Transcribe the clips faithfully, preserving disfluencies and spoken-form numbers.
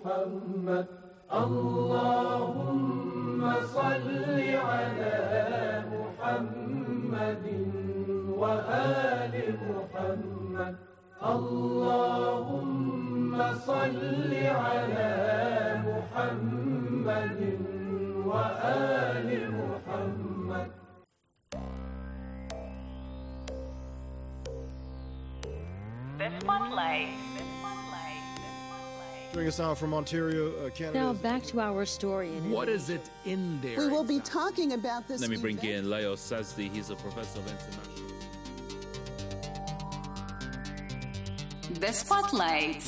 محمد اللهم صل على محمد وآل محمد اللهم صل على محمد وآل محمد. The Spotlight. Joining us now from Ontario, uh, Canada. Now back to our story. In what is it in there? We will be talking about this. Let me bring in Leo Sazdi. He's a professor of international. The Spotlight.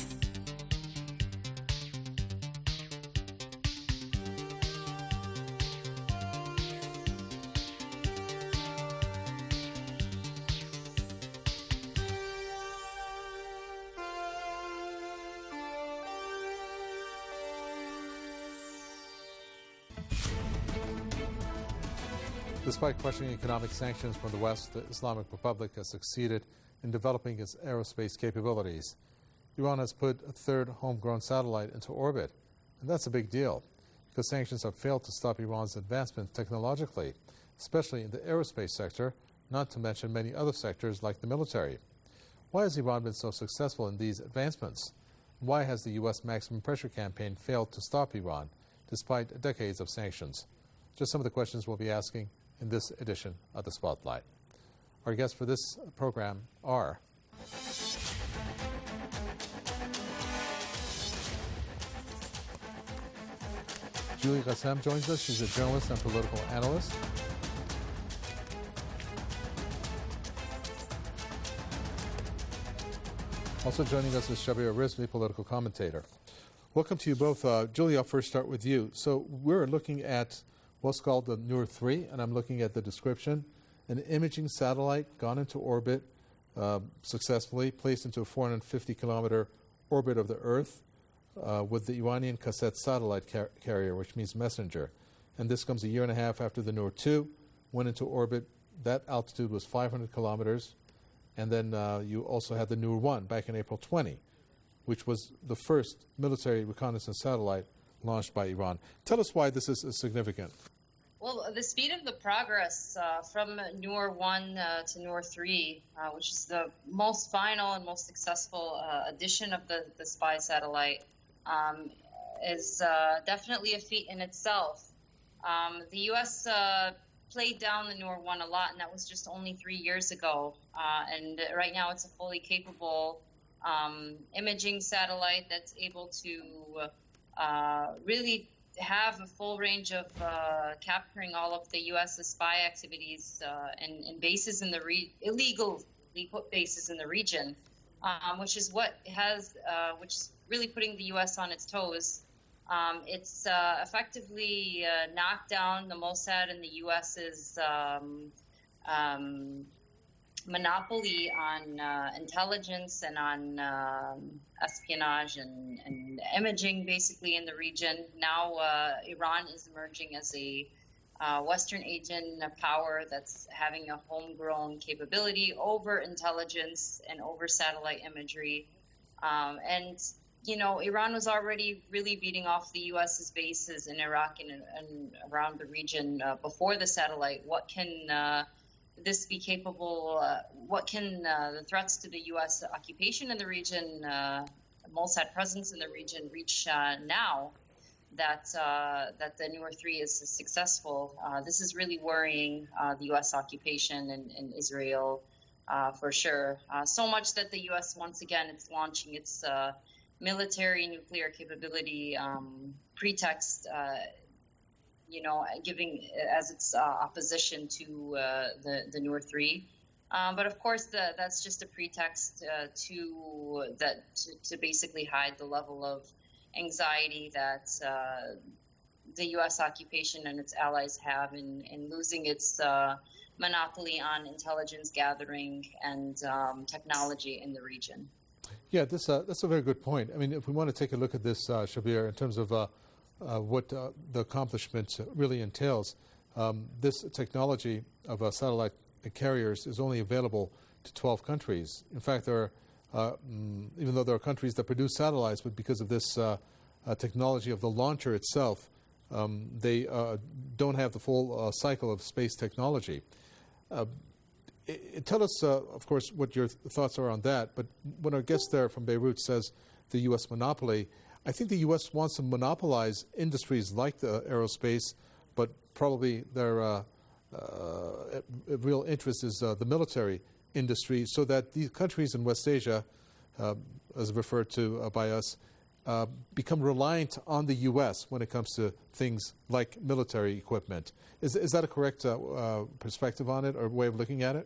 Despite questioning economic sanctions from the West, the Islamic Republic has succeeded in developing its aerospace capabilities. Iran has put a third homegrown satellite into orbit, and that's a big deal because sanctions have failed to stop Iran's advancement technologically, especially in the aerospace sector, not to mention many other sectors like the military. Why has Iran been so successful in these advancements? Why has the U S maximum pressure campaign failed to stop Iran, despite decades of sanctions? Just some of the questions we'll be asking in this edition of the Spotlight. Our guests for this program are Julie Ghassem joins us. She's a journalist and political analyst. Also joining us is Shabir Rizvi, political commentator. Welcome to you both. Uh, Julie, I'll first start with you. So we're looking at what's called the Noor three, and I'm looking at the description. An imaging satellite gone into orbit uh, successfully, placed into a four hundred fifty kilometer orbit of the Earth uh, with the Iranian Kaset satellite car- carrier, which means messenger. And this comes a year and a half after the Noor two went into orbit. That altitude was five hundred kilometers. And then uh, you also had the Noor one back in April twentieth, which was the first military reconnaissance satellite launched by Iran. Tell us why this is significant. Well, the speed of the progress uh, from Noor one uh, to Noor three, uh, which is the most final and most successful uh, addition of the, the spy satellite, um, is uh, definitely a feat in itself. Um, the U S uh, played down the Noor one a lot, and that was just only three years ago. Uh, and right now it's a fully capable um, imaging satellite that's able to uh, really have a full range of uh, capturing all of the U S spy activities uh, and, and bases in the re- illegal, illegal bases in the region, um, which is what has, uh, which is really putting the U S on its toes. Um, it's uh, effectively uh, knocked down the Mossad and the US's um, um, monopoly on uh, intelligence and on um, espionage and, and imaging, basically, in the region. Now uh, Iran is emerging as a uh, Western agent power that's having a homegrown capability over intelligence and over satellite imagery. Um, and, you know, Iran was already really beating off the US's bases in Iraq and, and around the region uh, before the satellite. What can uh, this be capable, uh, what can uh, the threats to the U S occupation in the region, uh, Mossad presence in the region reach uh, now that uh, that the Noor three is successful? Uh, this is really worrying uh, the U S occupation in, in Israel uh, for sure. Uh, so much that the U S, once again, it's launching its uh, military nuclear capability um, pretext, uh, you know, giving as its uh, opposition to uh, the, the Noor three. Um, but of course, the, that's just a pretext uh, to that to, to basically hide the level of anxiety that uh, the U S occupation and its allies have in, in losing its uh, monopoly on intelligence gathering and um, technology in the region. Yeah, this uh, that's a very good point. I mean, if we want to take a look at this, uh, Shabir, in terms of uh, uh, what uh, the accomplishment really entails, um, this technology of uh, satellite carriers is only available to twelve countries. In fact, there are, uh, mm, even though there are countries that produce satellites, but because of this uh, uh, technology of the launcher itself. Um, they uh, don't have the full uh, cycle of space technology. Uh, it, it, tell us, uh, of course, what your th- thoughts are on that. But when our guest there from Beirut says the U S monopoly, I think the U S wants to monopolize industries like the aerospace, but probably their uh, uh, real interest is uh, the military industry, so that these countries in West Asia, uh, as referred to uh, by us, uh, become reliant on the U S when it comes to things like military equipment. Is, is that a correct uh, uh, perspective on it or way of looking at it?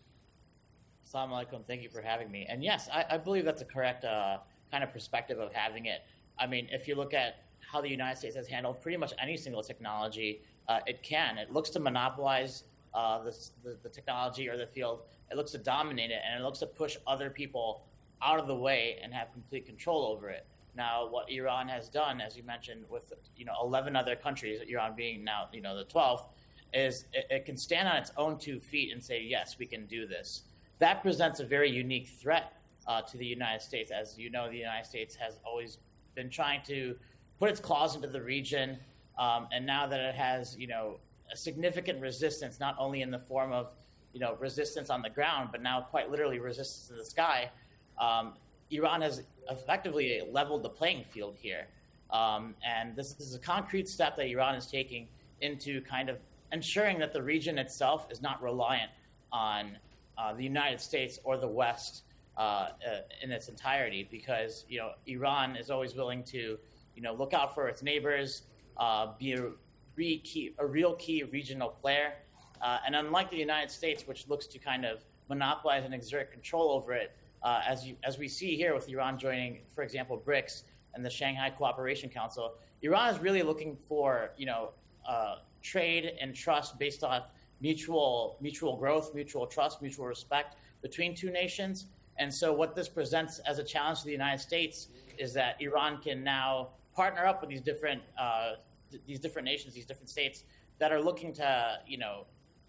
Assalamu alaikum. Thank you for having me. And yes, I, I believe that's a correct uh, kind of perspective of having it. I mean, if you look at how the United States has handled pretty much any single technology, uh, it can. It looks to monopolize uh, the, the, the technology or the field. It looks to dominate it, and it looks to push other people out of the way and have complete control over it. Now, what Iran has done, as you mentioned, with you know eleven other countries, Iran being now you know the twelfth, is it, it can stand on its own two feet and say, yes, we can do this. That presents a very unique threat uh, to the United States. As you know, the United States has always been trying to put its claws into the region, um, and now that it has you know a significant resistance, not only in the form of you know resistance on the ground, but now quite literally resistance in the sky. Um, Iran has effectively leveled the playing field here. Um, and this, this is a concrete step that Iran is taking into kind of ensuring that the region itself is not reliant on uh, the United States or the West uh, uh, in its entirety, because, you know, Iran is always willing to, you know, look out for its neighbors, uh, be a, re- key, a real key regional player. Uh, and unlike the United States, which looks to kind of monopolize and exert control over it, Uh, as you, as we see here with Iran joining, for example, BRICS and the Shanghai Cooperation Council, Iran is really looking for, you know, uh, trade and trust based on mutual mutual growth, mutual trust, mutual respect between two nations. And so what this presents as a challenge to the United States is that Iran can now partner up with these different uh, th- these different nations, these different states that are looking to, you know,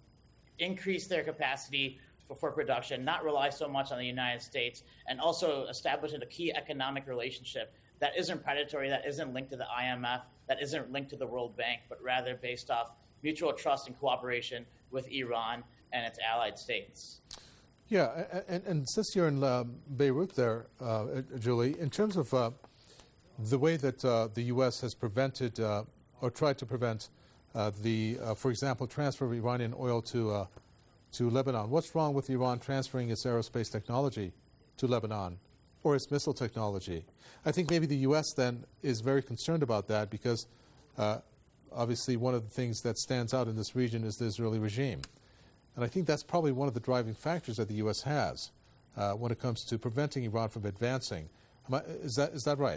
increase their capacity for, for production, not rely so much on the United States, and also establish a key economic relationship that isn't predatory, that isn't linked to the I M F, that isn't linked to the World Bank, but rather based off mutual trust and cooperation with Iran and its allied states. Yeah, and, and since you're in uh, Beirut there, uh, Julie, in terms of uh, the way that uh, the U S has prevented uh, or tried to prevent uh, the, uh, for example, transfer of Iranian oil to uh, to Lebanon, what's wrong with Iran transferring its aerospace technology to Lebanon or its missile technology? I think maybe the U S then is very concerned about that because uh, obviously one of the things that stands out in this region is the Israeli regime. And I think that's probably one of the driving factors that the U S has uh, when it comes to preventing Iran from advancing. Am I, is that is that right?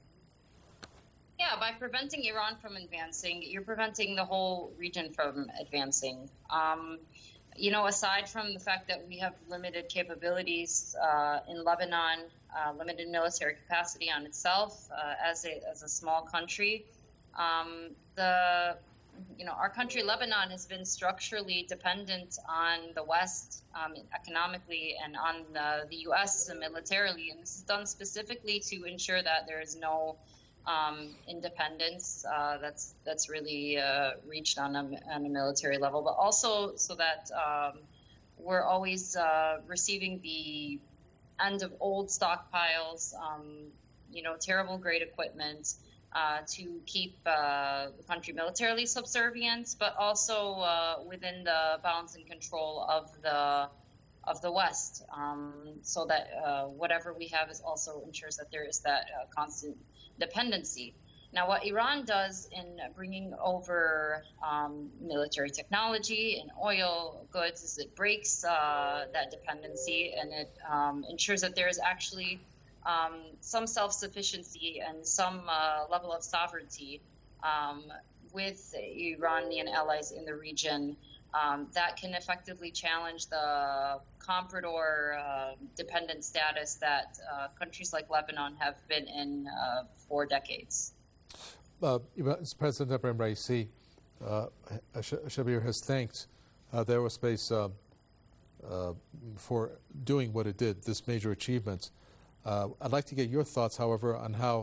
Yeah, by preventing Iran from advancing, you're preventing the whole region from advancing. Um, you know, aside from the fact that we have limited capabilities uh, in Lebanon, uh, limited military capacity on itself uh, as a as a small country, um, the you know, our country, Lebanon, has been structurally dependent on the West um, economically and on the, the U S militarily. And this is done specifically to ensure that there is no um, independence uh, that's that's really uh, reached on a, on a military level, but also so that um, we're always uh, receiving the end of old stockpiles, um, you know, terrible grade equipment, Uh, to keep uh, the country militarily subservient, but also uh, within the bounds and control of the of the West, um, so that uh, whatever we have is also ensures that there is that uh, constant dependency. Now, what Iran does in bringing over um, military technology and oil goods is it breaks uh, that dependency, and it um, ensures that there is actually Um, some self-sufficiency and some uh, level of sovereignty um, with Iranian allies in the region um, that can effectively challenge the comprador uh, dependent status that uh, countries like Lebanon have been in uh, for decades. Uh, President Ebrahim Raisi, uh, Shabir has thanked uh, the aerospace uh, uh, for doing what it did, this major achievement. Uh, I'd like to get your thoughts, however, on how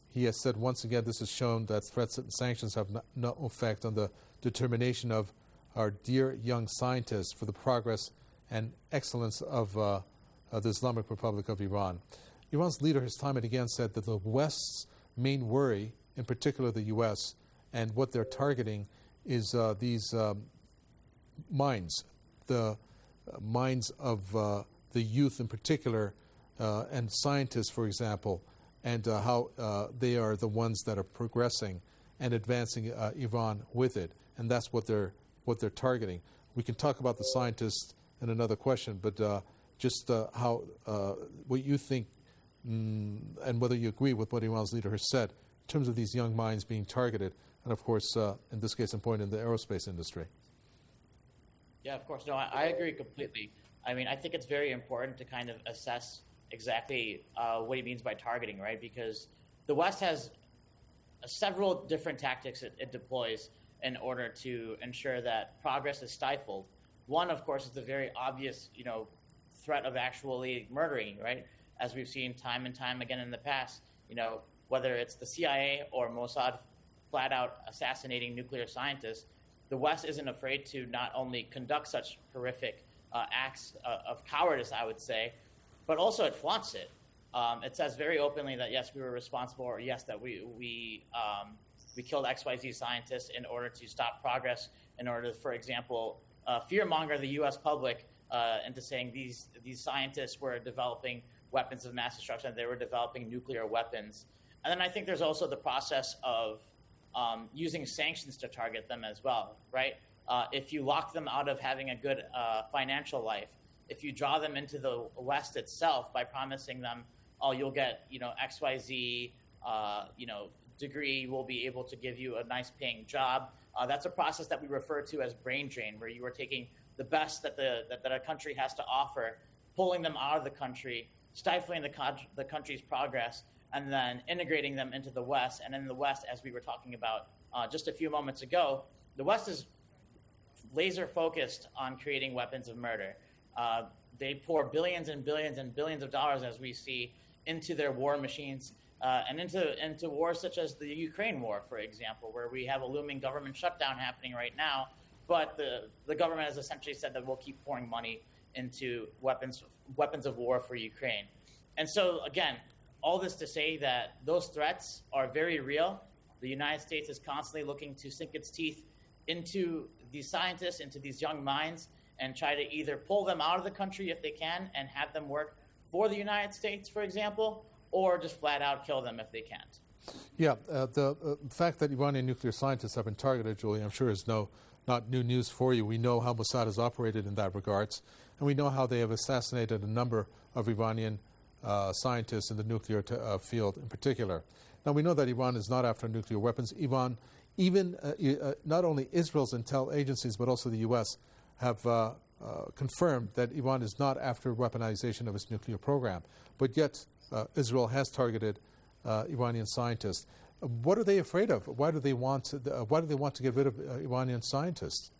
He has said once again this has shown that threats and sanctions have no, no effect on the determination of our dear young scientists for the progress and excellence of, uh, of the Islamic Republic of Iran. Iran's leader has time and again said that the West's main worry, in particular the U S, and what they're targeting is uh, these um, minds, the uh, minds of uh, the youth in particular, uh, and scientists, for example, and uh, how uh, they are the ones that are progressing and advancing uh, Iran with it, and that's what they're what they're targeting. We can talk about the scientists in another question, but uh, just uh, how uh, what you think mm, and whether you agree with what Iran's leader has said in terms of these young minds being targeted, and of course, uh, in this case in point, in the aerospace industry. Yeah, of course. No, I, I agree completely. I mean, I think it's very important to kind of assess exactly uh, what he means by targeting, right? Because the West has several different tactics it, it deploys in order to ensure that progress is stifled. One, of course, is the very obvious, you know, threat of actually murdering, right? As we've seen time and time again in the past, you know, whether it's the C I A or Mossad flat out assassinating nuclear scientists, the West isn't afraid to not only conduct such horrific uh, acts uh, of cowardice, I would say, but also it flaunts it. Um, it says very openly that, yes, we were responsible, or yes, that we we um, we killed X Y Z scientists in order to stop progress, in order to, for example, uh, fearmonger the U S public uh, into saying these these scientists were developing weapons of mass destruction, they were developing nuclear weapons. And then I think there's also the process of um, using sanctions to target them as well, right? Uh, if you lock them out of having a good uh, financial life, if you draw them into the West itself by promising them, oh, you'll get, you know, X Y Z, uh, you know, degree, we'll be able to give you a nice paying job. Uh, that's a process that we refer to as brain drain, where you are taking the best that the that, that a country has to offer, pulling them out of the country, stifling the, con- the country's progress, and then integrating them into the West. And in the West, as we were talking about uh, just a few moments ago, the West is laser focused on creating weapons of murder. Uh, they pour billions and billions and billions of dollars, as we see, into their war machines uh, and into into wars such as the Ukraine war, for example, where we have a looming government shutdown happening right now. But the, the government has essentially said that we'll keep pouring money into weapons weapons of war for Ukraine. And so, again, all this to say that those threats are very real. The United States is constantly looking to sink its teeth into these scientists, into these young minds, and try to either pull them out of the country if they can and have them work for the United States, for example, or just flat out kill them if they can't. Yeah, uh, the uh, fact that Iranian nuclear scientists have been targeted, Julie, I'm sure is no not new news for you. We know how Mossad has operated in that regards, and we know how they have assassinated a number of Iranian uh, scientists in the nuclear t- uh, field in particular. Now, we know that Iran is not after nuclear weapons. Iran, even uh, uh, not only Israel's intel agencies, but also the U S have uh, uh, confirmed that Iran is not after weaponization of its nuclear program. But yet, uh, Israel has targeted uh, Iranian scientists. What are they afraid of? Why do they want to, uh, why do they want to get rid of uh, Iranian scientists?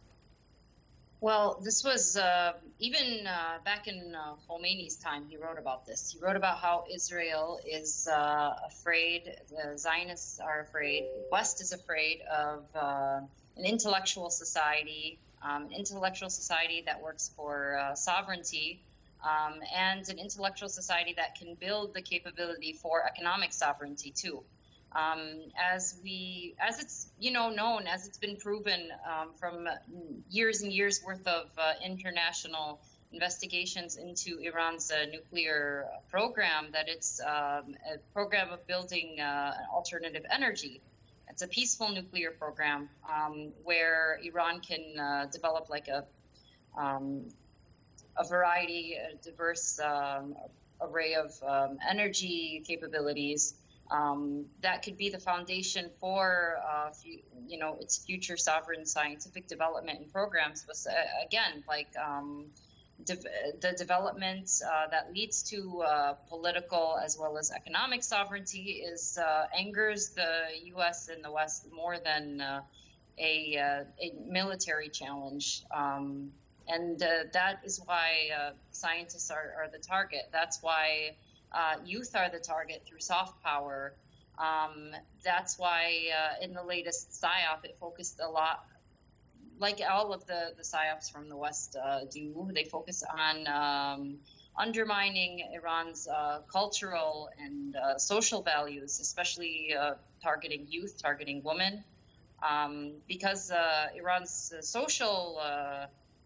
Well, this was uh, even uh, back in uh, Khomeini's time, he wrote about this. He wrote about how Israel is uh, afraid, the Zionists are afraid, the West is afraid of uh, an intellectual society, um, an intellectual society that works for uh, sovereignty, um, and an intellectual society that can build the capability for economic sovereignty too. Um, as we, as it's, you know, known, as it's been proven um, from years and years worth of uh, international investigations into Iran's uh, nuclear program, that it's um, a program of building uh, alternative energy. It's a peaceful nuclear program um, where Iran can uh, develop like a um, a variety, a diverse um, array of um, energy capabilities. Um, that could be the foundation for, uh, f- you know, its future sovereign scientific development and programs. But uh, again, like um, de- the development uh, that leads to uh, political as well as economic sovereignty is uh, angers the U S and the West more than uh, a, uh, a military challenge. Um, and uh, that is why uh, scientists are, are the target. That's why Uh, youth are the target through soft power, Um, that's why uh, in the latest PSYOP, it focused a lot, like all of the, the PSYOPs from the West uh, do, they focus on um, undermining Iran's uh, cultural and uh, social values, especially uh, targeting youth, targeting women, um, because uh, Iran's uh, social uh,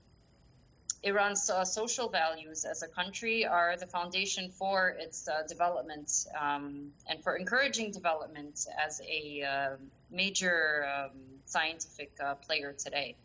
Iran's uh, social values as a country are the foundation for its uh, development um, and for encouraging development as a uh, major um, scientific uh, player today.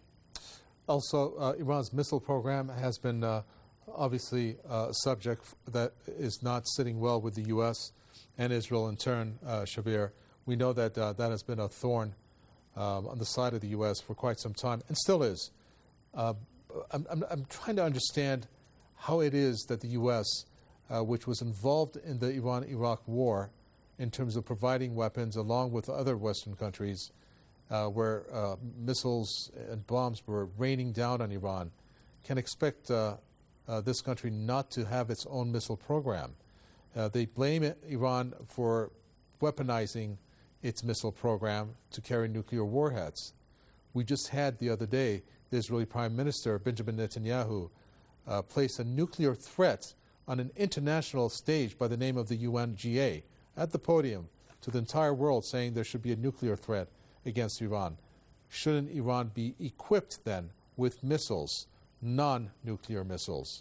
Also, uh, Iran's missile program has been uh, obviously uh, a subject that is not sitting well with the U S and Israel in turn, uh, Shabir. We know that uh, that has been a thorn um, on the side of the U S for quite some time, and still is. Uh, I'm, I'm, I'm trying to understand how it is that the U S, uh, which was involved in the Iran-Iraq war in terms of providing weapons along with other Western countries, uh, where uh, missiles and bombs were raining down on Iran, can expect uh, uh, this country not to have its own missile program. Uh, they blame it, Iran for weaponizing its missile program to carry nuclear warheads. We just had the other day the Israeli Prime Minister, Benjamin Netanyahu, uh, placed a nuclear threat on an international stage by the name of the U N G A at the podium to the entire world, saying there should be a nuclear threat against Iran. Shouldn't Iran be equipped then with missiles, non-nuclear missiles?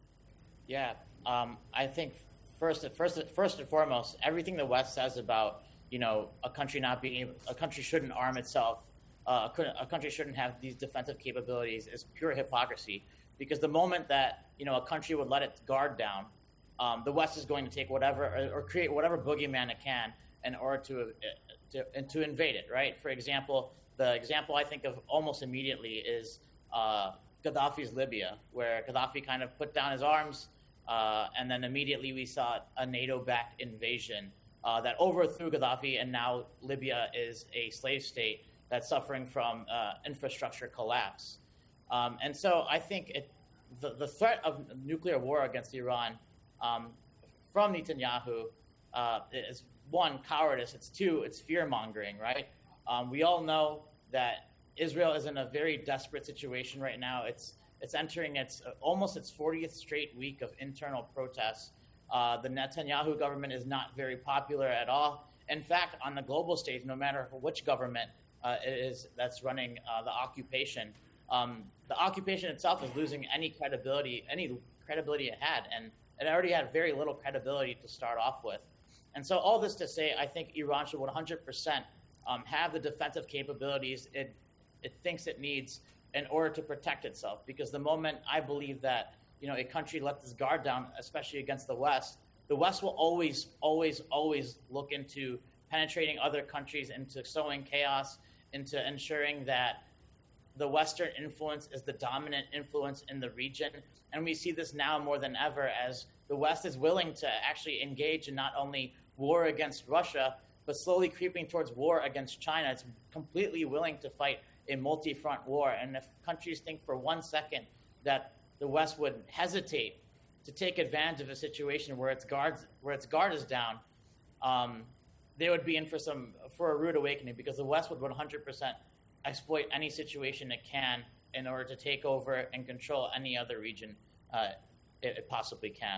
Yeah, um, I think first, first, first and foremost, everything the West says about, you know, a country not being able, a country shouldn't arm itself, Uh, a country shouldn't have these defensive capabilities is pure hypocrisy, because the moment that, you know, a country would let its guard down, um, the West is going to take whatever or, or create whatever boogeyman it can in order to, uh, to and to invade it. Right. For example, the example I think of almost immediately is uh, Gaddafi's Libya, where Gaddafi kind of put down his arms, uh, and then immediately we saw a NATO-backed invasion uh, that overthrew Gaddafi, and now Libya is a slave state that's suffering from uh, infrastructure collapse. Um, and so I think it, the, the threat of nuclear war against Iran um, from Netanyahu uh, is, one, cowardice. It's two, it's fear-mongering, right? Um, we all know that Israel is in a very desperate situation right now. It's it's entering its uh, almost its fortieth straight week of internal protests. Uh, the Netanyahu government is not very popular at all. In fact, on the global stage, no matter which government Uh, is that's running uh, the occupation. Um, the occupation itself is losing any credibility, any credibility it had, and it already had very little credibility to start off with. And so, all this to say, I think Iran should one hundred percent um, have the defensive capabilities it it thinks it needs in order to protect itself. Because the moment I believe that, you know, a country lets its guard down, especially against the West, the West will always, always, always look into penetrating other countries, into sowing chaos, into ensuring that the Western influence is the dominant influence in the region. And we see this now more than ever, as the West is willing to actually engage in not only war against Russia, but slowly creeping towards war against China. It's completely willing to fight a multi-front war. And if countries think for one second that the West would hesitate to take advantage of a situation where its guards, where its guard is down, um, they would be in for some for a rude awakening, because the West would one hundred percent exploit any situation it can in order to take over and control any other region uh, it, it possibly can.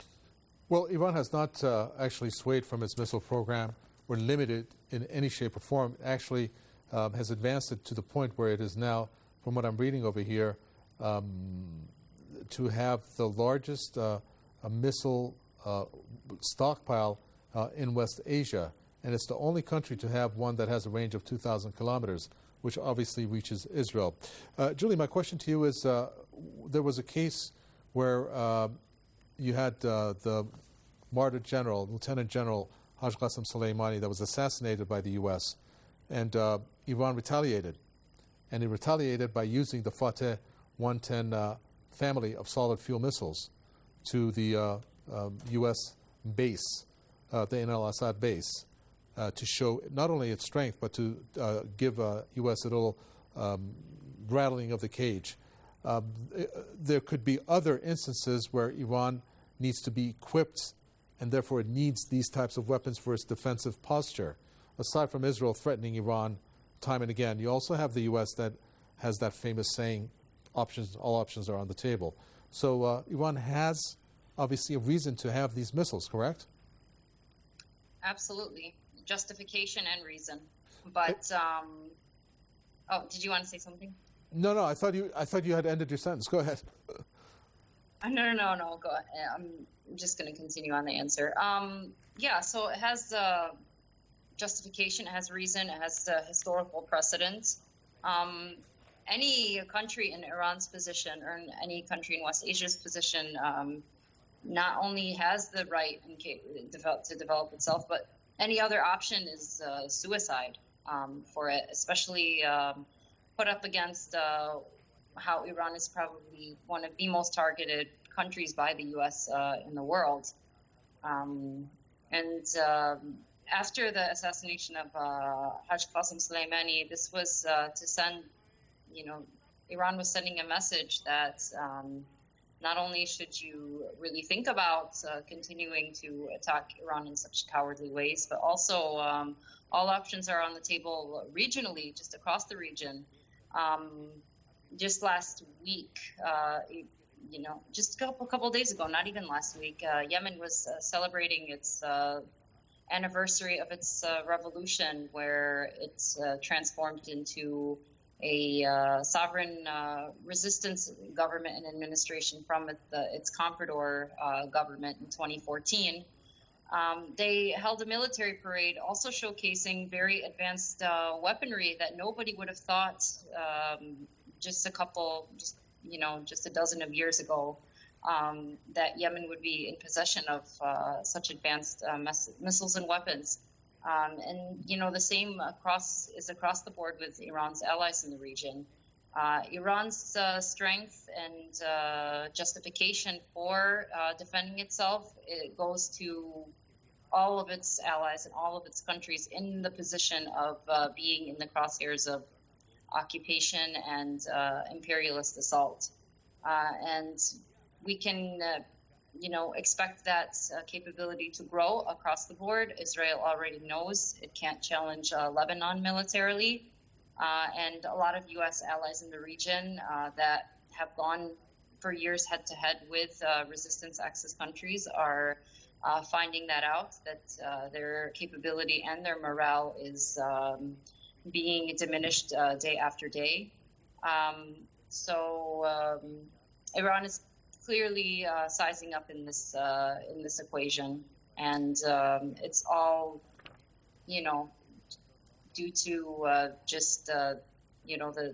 Well, Iran has not uh, actually swayed from its missile program or limited in any shape or form. It actually um, has advanced it to the point where it is now, from what I'm reading over here, um, to have the largest uh, missile uh, stockpile uh, in West Asia. And it's the only country to have one that has a range of two thousand kilometers, which obviously reaches Israel. Uh, Julie, my question to you is, uh, there was a case where uh, you had uh, the martyred general, Lieutenant General Haj Qasem Soleimani, that was assassinated by the U S, and uh, Iran retaliated. And it retaliated by using the Fateh one ten uh, family of solid fuel missiles to the uh, uh, U S base, uh, the Ain al-Assad base. Uh, to show not only its strength, but to uh, give uh, U S a little um, rattling of the cage. Um, it, there could be other instances where Iran needs to be equipped and therefore it needs these types of weapons for its defensive posture. Aside from Israel threatening Iran time and again, you also have the U S that has that famous saying, options, all options are on the table. So uh, Iran has obviously a reason to have these missiles, correct? Absolutely. Justification and reason. But, um, oh, did you want to say something? No, no, I thought you I thought you had ended your sentence. Go ahead. Uh, No, no, no, no. Go ahead. I'm just going to continue on the answer. Um, yeah, so it has uh, justification, it has reason, it has uh, historical precedent. Um, any country in Iran's position or in any country in West Asia's position um, not only has the right in case, develop, to develop itself, but any other option is uh, suicide um, for it, especially um, put up against uh, how Iran is probably one of the most targeted countries by the U S uh, in the world. Um, and um, after the assassination of uh, Haj Qasem Soleimani, this was uh, to send, you know, Iran was sending a message that um, not only should you really think about uh, continuing to attack Iran in such cowardly ways, but also um, all options are on the table regionally, just across the region. Um, just last week, uh, you know, just a couple, couple of days ago, not even last week, uh, Yemen was uh, celebrating its uh, anniversary of its uh, revolution, where it's uh, transformed into a uh, sovereign uh, resistance government and administration from it, the, its comprador uh, government in twenty fourteen. Um, they held a military parade also showcasing very advanced uh, weaponry that nobody would have thought um, just a couple, just, you know, just a dozen of years ago, um, that Yemen would be in possession of uh, such advanced uh, miss- missiles and weapons. Um, and, you know, the same across is across the board with Iran's allies in the region. Uh, Iran's uh, strength and uh, justification for uh, defending itself, it goes to all of its allies and all of its countries in the position of uh, being in the crosshairs of occupation and uh, imperialist assault. Uh, and we can uh, you know, expect that uh, capability to grow across the board. Israel already knows it can't challenge uh, Lebanon militarily. Uh, and a lot of U S allies in the region uh, that have gone for years head-to-head with uh, resistance axis countries are uh, finding that out, that uh, their capability and their morale is um, being diminished uh, day after day. Um, so um, Iran is clearly uh, sizing up in this uh, in this equation, and um, it's all, you know, due to uh, just uh, you know the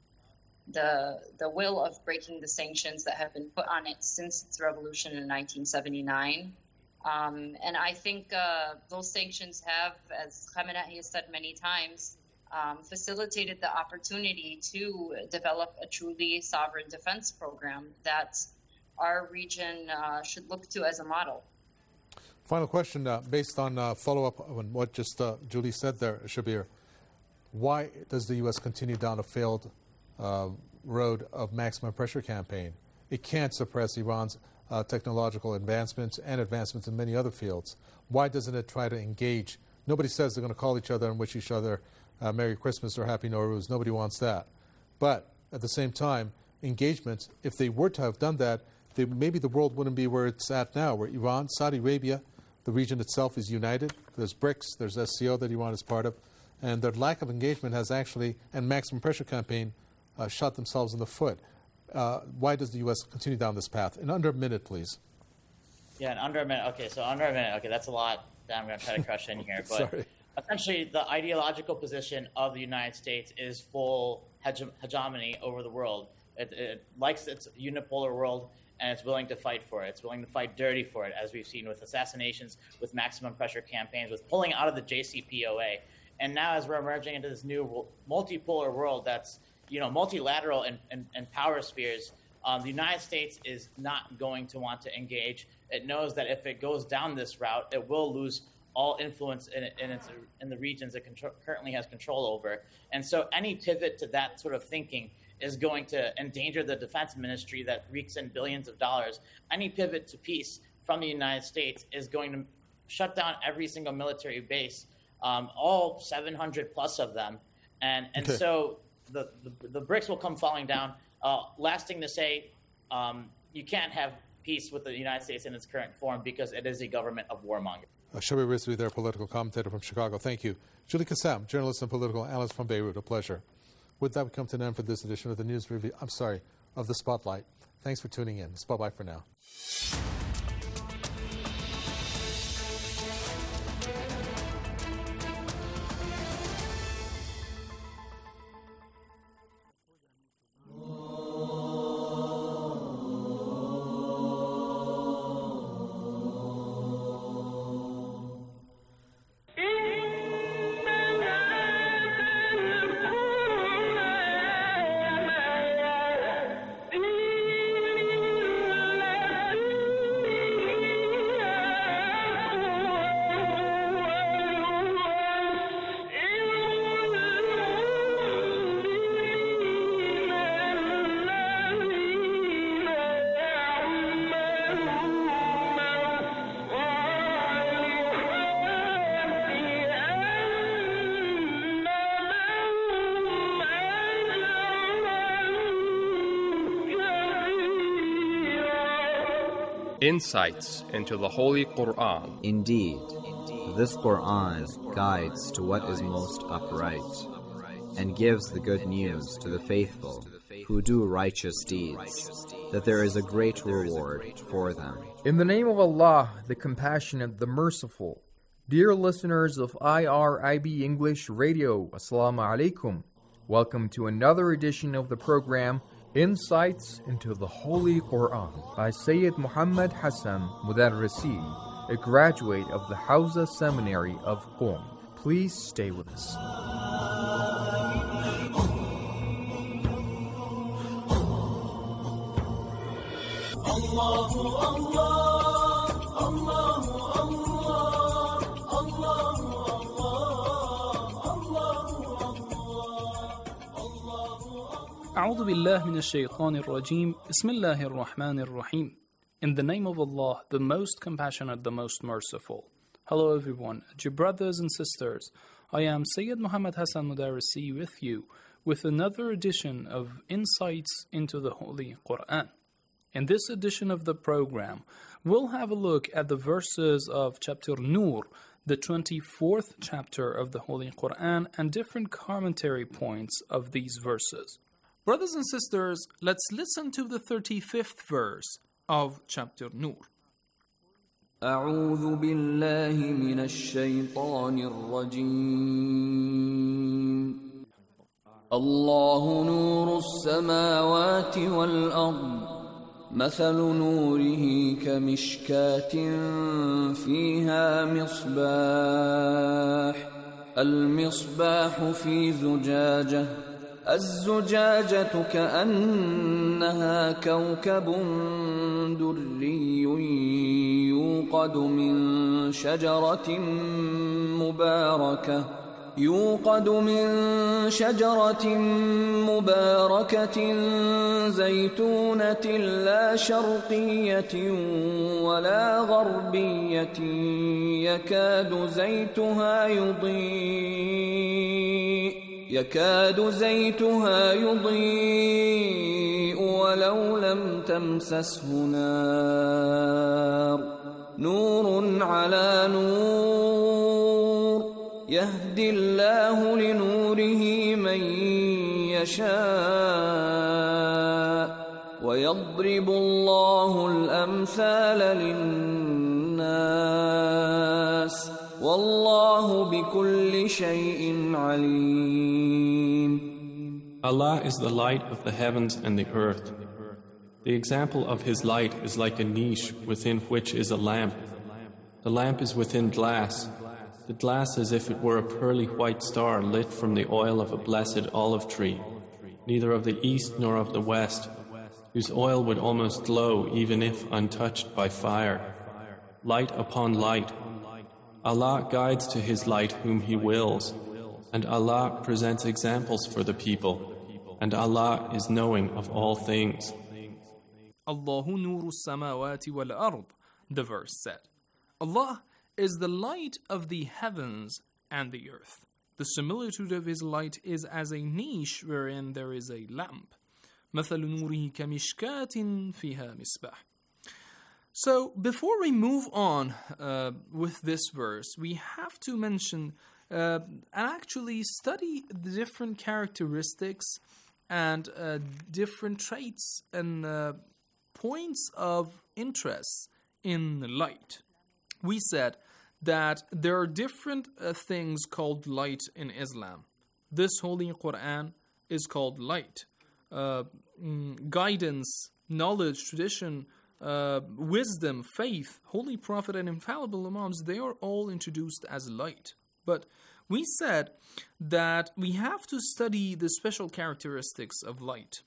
the the will of breaking the sanctions that have been put on it since its revolution in nineteen seventy-nine. Um, and I think uh, those sanctions have, as Khamenei has said many times, um, facilitated the opportunity to develop a truly sovereign defense program that our region uh, should look to as a model. Final question, uh, based on uh, follow-up on what just uh, Julie said there, Shabir. Why does the U S continue down a failed uh, road of maximum pressure campaign? It can't suppress Iran's uh, technological advancements and advancements in many other fields. Why doesn't it try to engage? Nobody says they're going to call each other and wish each other uh, Merry Christmas or Happy Nowruz. Nobody wants that. But at the same time, engagement, if they were to have done that, they, maybe the world wouldn't be where it's at now, where Iran, Saudi Arabia, the region itself is united. There's BRICS, there's S C O that Iran is part of, and their lack of engagement has actually, and maximum pressure campaign, uh, shot themselves in the foot. Uh, why does the U S continue down this path? In under a minute, please. Yeah, in under a minute. Okay, so under a minute. Okay, that's a lot that I'm going to try to crush in here. But Sorry. Essentially, the ideological position of the United States is full hege- hegemony over the world. It, it likes its unipolar world, and it's willing to fight for it. It's willing to fight dirty for it, as we've seen with assassinations, with maximum pressure campaigns, with pulling out of the J C P O A. And now as we're emerging into this new multipolar world that's, you know, multilateral and, and, and power spheres, um, the United States is not going to want to engage. It knows that if it goes down this route, it will lose all influence in, in, its, in the regions it control, currently has control over. And so any pivot to that sort of thinking is going to endanger the defense ministry that reeks in billions of dollars. Any pivot to peace from the United States is going to shut down every single military base, um, all seven hundred plus of them. And and Okay. so the, the, the bricks will come falling down. Uh, last thing to say, um, you can't have peace with the United States in its current form because it is a government of warmongers. Uh, Shabir Rizvi there, political commentator from Chicago. Thank you. Julie Kassam, journalist and political analyst from Beirut. A pleasure. With that, we come to an end for this edition of the News Review. I'm sorry, of the Spotlight. Thanks for tuning in. Spotlight for now. Insights into the Holy Quran. Indeed, this Quran guides to what is most upright and gives the good news to the faithful who do righteous deeds, that there is a great reward for them. In the name of Allah, the Compassionate, the Merciful. Dear listeners of I R I B English Radio, Assalamu alaikum. Welcome to another edition of the program Insights into the Holy Quran by Sayyid Muhammad Hassan Mudarrisi, a graduate of the Hawza Seminary of Qom. Please stay with us. Allahu Allah, Allahu Allah, Allahu أعوذ بالله من الشيطان الرجيم بسم الله الرحمن الرحيم. In the name of Allah, the most compassionate, the most merciful. Hello everyone, dear brothers and sisters. I am Sayyid Muhammad Hassan Mudarrisi with you with another edition of Insights into the Holy Quran. In this edition of the program, we'll have a look at the verses of chapter Nur, the twenty-fourth chapter of the Holy Quran, and different commentary points of these verses. Brothers and sisters, let's listen to the thirty-fifth verse of chapter Nur. أعوذ بالله من الشيطان الرجيم الله نور السماوات والأرض مثل نوره كمشكاة فيها مصباح المصباح في زجاجة الزجاجة كأنها كوكب دري يوقد من شجرة مباركة يوقد من شجرة مباركة زيتونة لا شرقية ولا غربية يكاد زيتها يضيء يكاد زيتها يضيء ولو لم تمسسه نار نور على نور يهدي الله لنوره من يشاء ويضرب الله الأمثال للناس والله بكل شيء عليم. Allah is the light of the heavens and the earth. The example of His light is like a niche within which is a lamp. The lamp is within glass. The glass as if it were a pearly white star lit from the oil of a blessed olive tree, neither of the east nor of the west, whose oil would almost glow even if untouched by fire. Light upon light. Allah guides to His light whom He wills, and Allah presents examples for the people, and Allah is knowing of all things. الله نور السماوات والأرض the verse said. Allah is the light of the heavens and the earth. The similitude of His light is as a niche wherein there is a lamp. مثل نوره كمشكاة فيها مصباح. So before we move on uh, with this verse, we have to mention uh, and actually study the different characteristics and uh, different traits and uh, points of interest in light. We said that there are different uh, things called light in Islam. This Holy Quran is called light. Uh, mm, guidance, knowledge, tradition, uh, wisdom, faith, Holy Prophet and infallible Imams, they are all introduced as light. But we said that we have to study the special characteristics of light.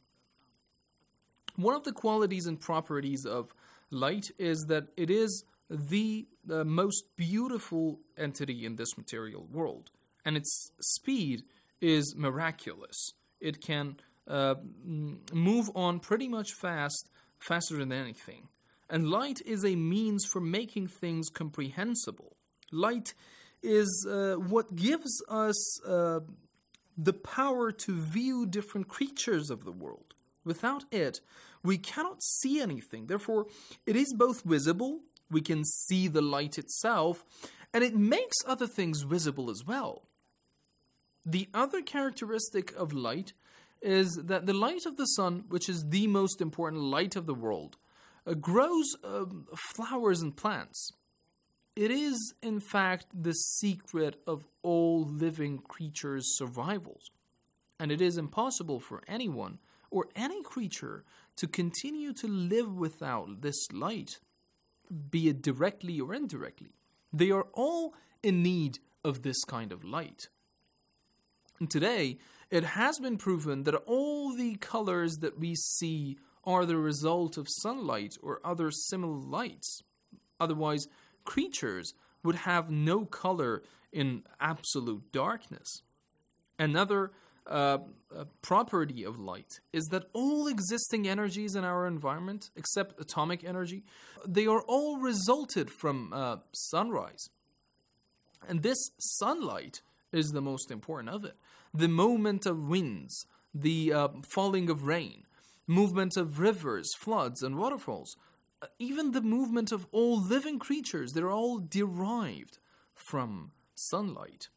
One of the qualities and properties of light is that it is the, the most beautiful entity in this material world, and its speed is miraculous. It can uh, move on pretty much fast, faster than anything. And light is a means for making things comprehensible. Light is uh, what gives us uh, the power to view different creatures of the world. Without it, we cannot see anything. Therefore, it is both visible, we can see the light itself, and it makes other things visible as well. The other characteristic of light is that the light of the sun, which is the most important light of the world, uh, grows uh, flowers and plants. It is, in fact, the secret of all living creatures' survivals. And it is impossible for anyone or any creature to continue to live without this light, be it directly or indirectly. They are all in need of this kind of light. And today, it has been proven that all the colors that we see are the result of sunlight or other similar lights. Otherwise, creatures would have no color in absolute darkness. Another uh, uh, property of light is that all existing energies in our environment, except atomic energy, they are all resulted from uh, sunrise. And this sunlight is the most important of it. The movement of winds, the uh, falling of rain, movement of rivers, floods, and waterfalls, uh, even the movement of all living creatures, they're all derived from sunlight.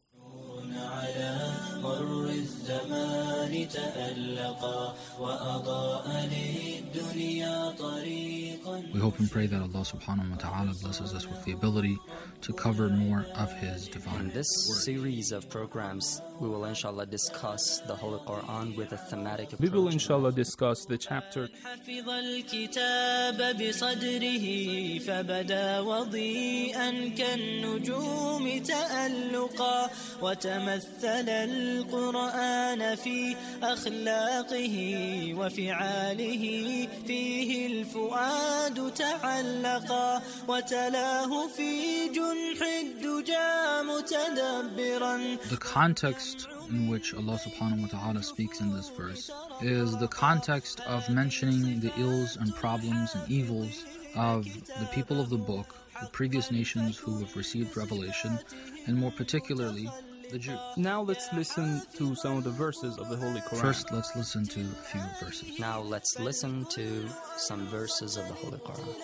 We hope and pray that Allah subhanahu wa ta'ala blesses us with the ability to cover more of His divine In this word. series of programs, we will inshallah discuss the Holy Quran with a thematic approach. We will inshallah discuss the chapter حفظ الكتاب بصدره فبدا وضيئا كالنجوم تألقا وتمثل القرآن في أخلاقه وفعاله فيه الفؤاد تعلقا وتلاه في جنح الدجى متدبرا. The context in which Allah subhanahu wa ta'ala speaks in this verse is the context of mentioning the ills and problems and evils of the people of the book, the previous nations who have received revelation, and more particularly the Jews. Now let's listen to some of the verses of the Holy Quran. First, let's listen to a few verses. Now let's listen to some verses of the Holy Quran.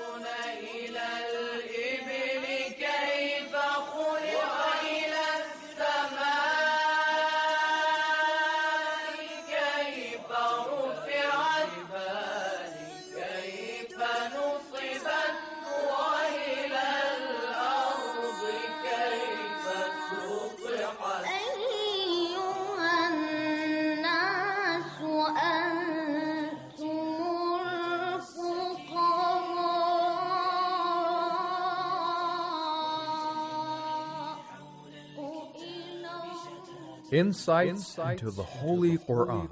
Insights into the Holy Quran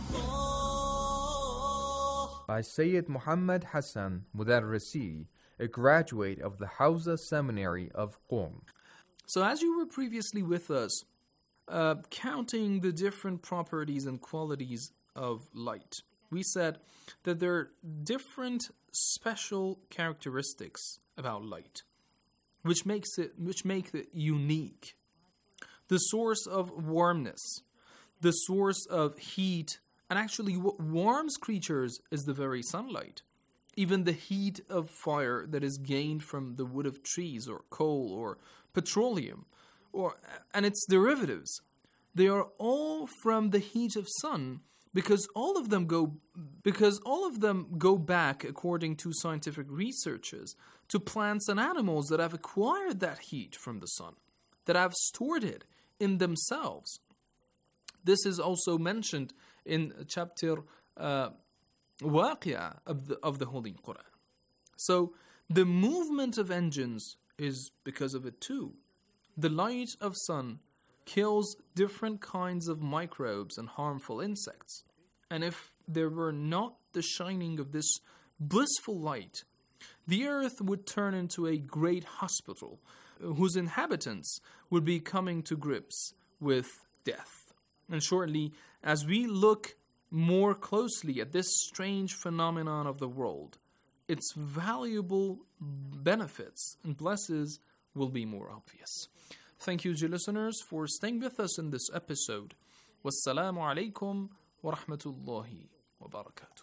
by Sayyid Muhammad Hassan Mudarrisi, a graduate of the Hawza Seminary of Qom. So as you were previously with us, uh, counting the different properties and qualities of light, we said that there are different special characteristics about light, which makes it which make it unique. The source of warmness, the source of heat, and actually what warms creatures is the very sunlight. Even the heat of fire that is gained from the wood of trees or coal or petroleum, or and its derivatives, they are all from the heat of sun, because all of them go because all of them go back, according to scientific researches, to plants and animals that have acquired that heat from the sun, that have stored it in themselves. This is also mentioned in chapter uh, Waqi'ah of the, of the Holy Quran. So the movement of engines is because of it too. The light of sun kills different kinds of microbes and harmful insects. And if there were not the shining of this blissful light, the earth would turn into a great hospital whose inhabitants would be coming to grips with death. And shortly, as we look more closely at this strange phenomenon of the world, its valuable benefits and blessings will be more obvious. Thank you, dear listeners, for staying with us in this episode. Wassalamu alaikum wa rahmatullahi wa barakatuh.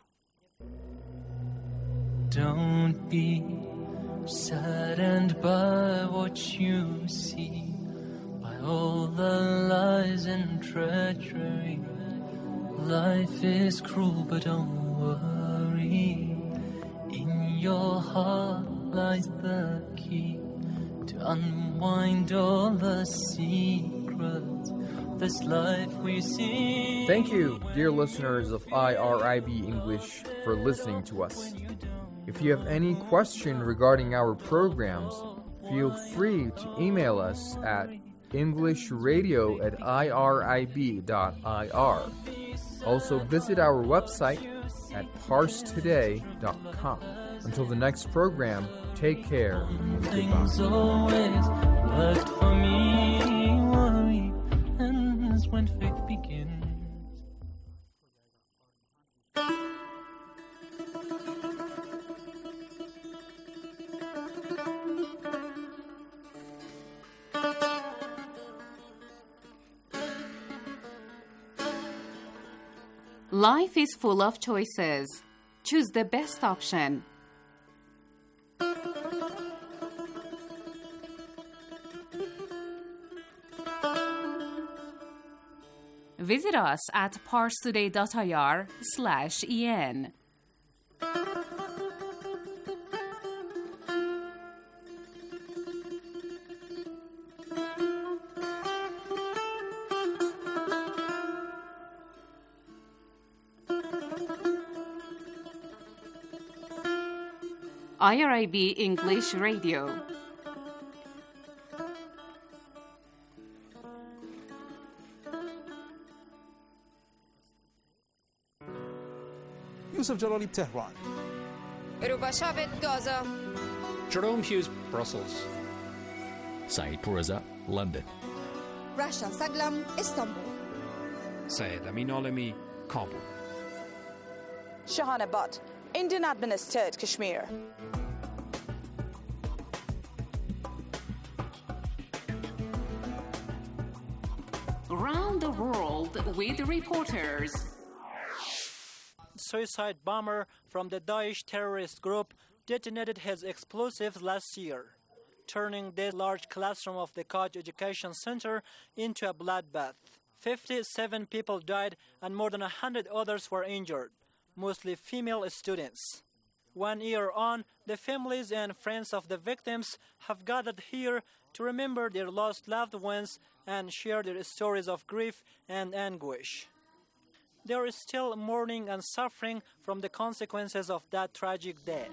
Don't be saddened by what you see, by all the lies and treachery. Life is cruel, but don't worry. In your heart lies the key to unwind all the secrets of this life we see. Thank you, dear listeners of I R I B English, for listening to us. If you have any question regarding our programs, feel free to email us at englishradio at irib dot I R. Also visit our website at parse today dot com. Until the next program, take care and Things goodbye. always worked for me. Worry ends when faith begins. Life is full of choices. Choose the best option. Visit us at parstoday dot I R slash E N. I R I B English Radio. Yusuf Jalali, Tehran. Rubashavit, Gaza. Jerome Hughes, Brussels. Saeed Pourreza, London. Rasha Saglam, Istanbul. Syed Amin Alemi, Kabul. Shahana Butt, Indian administered Kashmir. Around the world with reporters. Suicide bomber from the Daesh terrorist group detonated his explosives last year, turning the large classroom of the Qaj Education Center into a bloodbath. fifty-seven people died and more than one hundred others were injured, mostly female students. One year on, the families and friends of the victims have gathered here to remember their lost loved ones and share their stories of grief and anguish. They are still mourning and suffering from the consequences of that tragic day.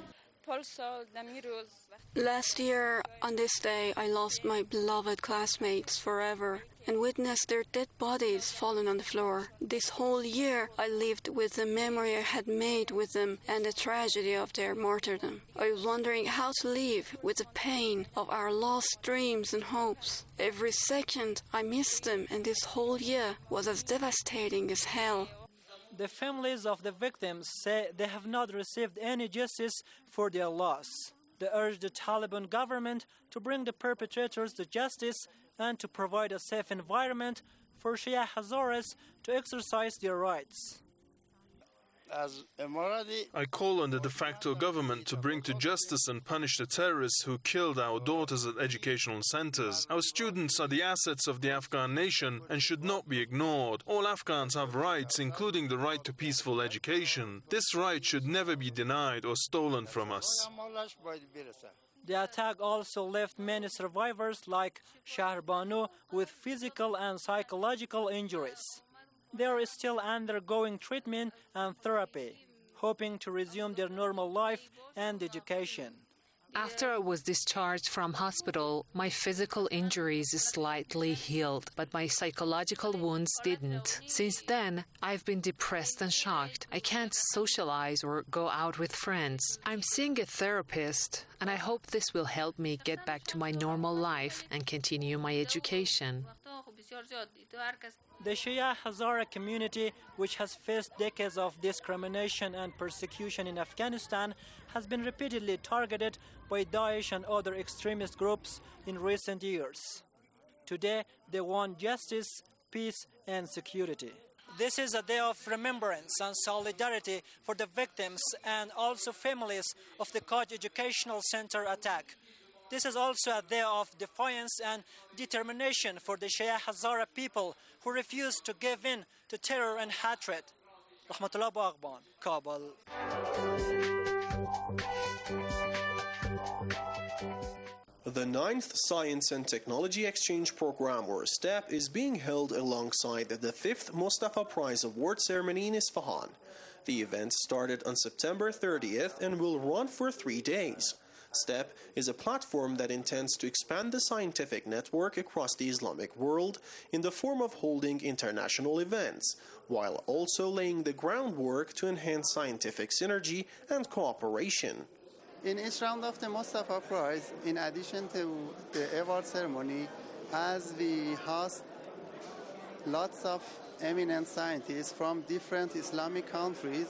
Last year, on this day, I lost my beloved classmates forever and witnessed their dead bodies falling on the floor. This whole year, I lived with the memory I had made with them and the tragedy of their martyrdom. I was wondering how to live with the pain of our lost dreams and hopes. Every second, I missed them, and this whole year was as devastating as hell. The families of the victims say they have not received any justice for their loss. They urge the Taliban government to bring the perpetrators to justice and to provide a safe environment for Shia Hazaras to exercise their rights. I call on the de facto government to bring to justice and punish the terrorists who killed our daughters at educational centers. Our students are the assets of the Afghan nation and should not be ignored. All Afghans have rights, including the right to peaceful education. This right should never be denied or stolen from us. The attack also left many survivors like Shahrbanu with physical and psychological injuries. They are still undergoing treatment and therapy, hoping to resume their normal life and education. After I was discharged from hospital, my physical injuries slightly healed, but my psychological wounds didn't. Since then, I've been depressed and shocked. I can't socialize or go out with friends. I'm seeing a therapist, and I hope this will help me get back to my normal life and continue my education. The Shia Hazara community, which has faced decades of discrimination and persecution in Afghanistan, has been repeatedly targeted by Daesh and other extremist groups in recent years. Today, they want justice, peace, and security. This is a day of remembrance and solidarity for the victims and also families of the Kaj Educational Center attack. This is also a day of defiance and determination for the Shia Hazara people who refuse to give in to terror and hatred. Rahmatullah Baghban, Kabul. The ninth Science and Technology Exchange Program, or STEP, is being held alongside the fifth Mustafa Prize Award ceremony in Isfahan. The event started on September thirtieth and will run for three days. STEP is a platform that intends to expand the scientific network across the Islamic world in the form of holding international events, while also laying the groundwork to enhance scientific synergy and cooperation. In each round of the Mustafa Prize, in addition to the award ceremony, as we host lots of eminent scientists from different Islamic countries,